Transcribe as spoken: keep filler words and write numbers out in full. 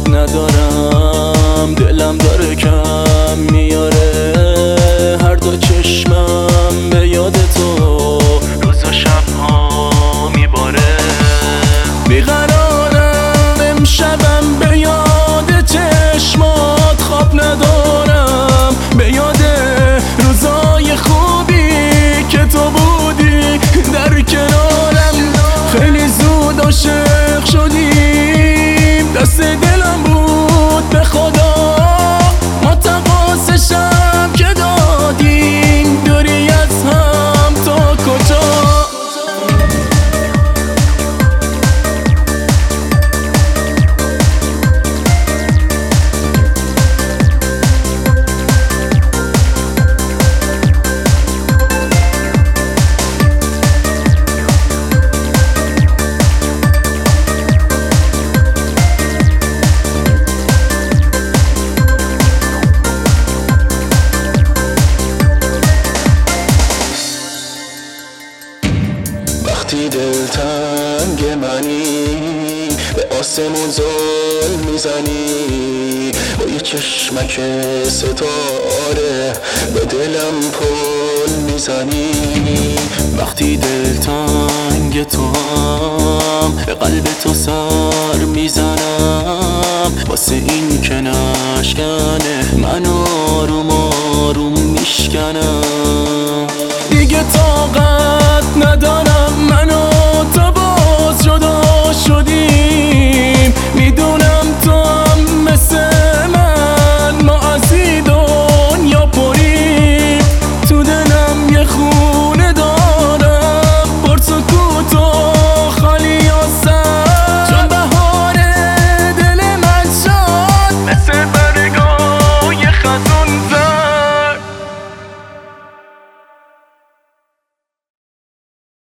ندارم، دلم داره کم میاره، هر دو چشمم به یاد تو روز و شبها میباره. بیقرارم امشبم به یاد چشمات، خواب ندارم به یاد روزای خوبی که تو بودی در کنارم. خیلی زود عاشق شدیم، دست دلم بود به خدا، ما تقاص شب که دادیم، دوری از هم تا کجا. وقتی دلتنگ منی به آسمون زل میزنی، با یه چشمک ستاره به دلم پل میزنی. وقتی دلتنگ تو هم به قلب تو سر میزنم، واسه این که نشکنه من آروم آروم میشکنم.